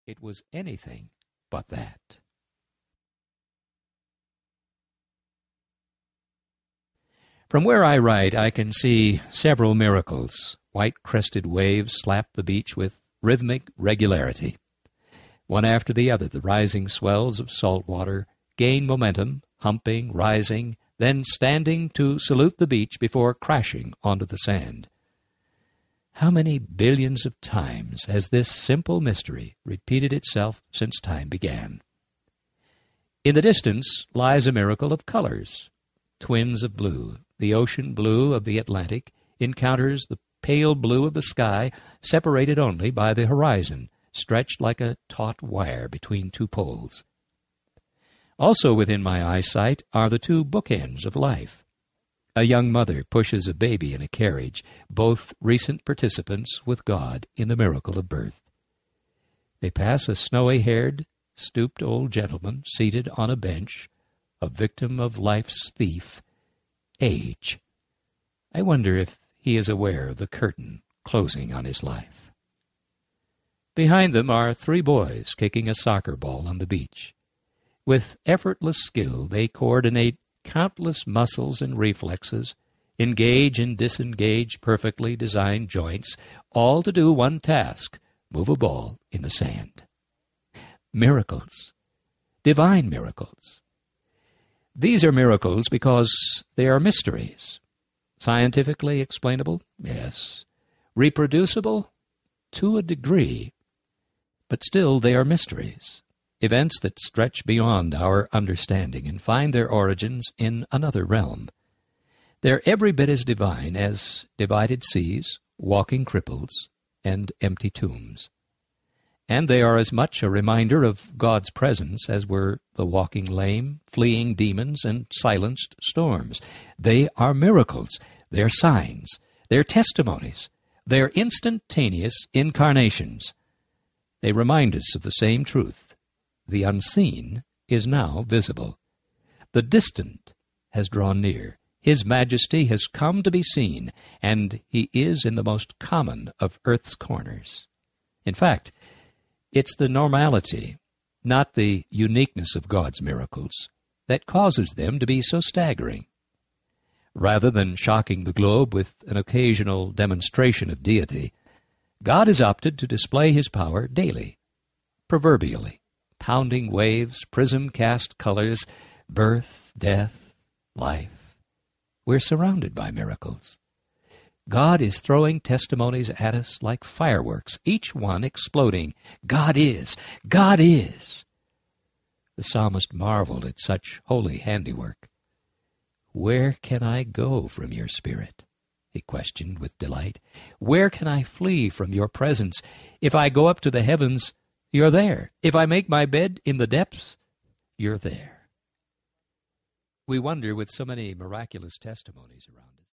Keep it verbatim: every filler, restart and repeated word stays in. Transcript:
it was anything but that. From where I write, I can see several miracles. White-crested waves slap the beach with rhythmic regularity. One after the other, the rising swells of salt water gain momentum, humping, rising, then standing to salute the beach before crashing onto the sand. How many billions of times has this simple mystery repeated itself since time began? In the distance lies a miracle of colors. Twins of blue, the ocean blue of the Atlantic encounters the pale blue of the sky, separated only by the horizon, stretched like a taut wire between two poles. Also within my eyesight are the two bookends of life. A young mother pushes a baby in a carriage, both recent participants with God in the miracle of birth. They pass a snowy-haired, stooped old gentleman seated on a bench, a victim of life's thief, age. I wonder if he is aware of the curtain closing on his life. Behind them are three boys kicking a soccer ball on the beach. With effortless skill, they coordinate countless muscles and reflexes, engage and disengage perfectly designed joints, all to do one task, move a ball in the sand. Miracles. Divine miracles. These are miracles because they are mysteries. Scientifically explainable? Yes. Reproducible? To a degree. But still they are mysteries. Events that stretch beyond our understanding and find their origins in another realm. They're every bit as divine as divided seas, walking cripples, and empty tombs. And they are as much a reminder of God's presence as were the walking lame, fleeing demons, and silenced storms. They are miracles. They're signs. They're testimonies. They're instantaneous incarnations. They remind us of the same truth. The unseen is now visible. The distant has drawn near. His majesty has come to be seen, and he is in the most common of earth's corners. In fact, it's the normality, not the uniqueness of God's miracles, that causes them to be so staggering. Rather than shocking the globe with an occasional demonstration of deity, God has opted to display his power daily, proverbially, pounding waves, prism-cast colors, birth, death, life. We're surrounded by miracles. God is throwing testimonies at us like fireworks, each one exploding. God is! God is! The psalmist marveled at such holy handiwork. Where can I go from your spirit? He questioned with delight. Where can I flee from your presence? If I go up to the heavens, you're there. If I make my bed in the depths, you're there. We wonder with so many miraculous testimonies around us.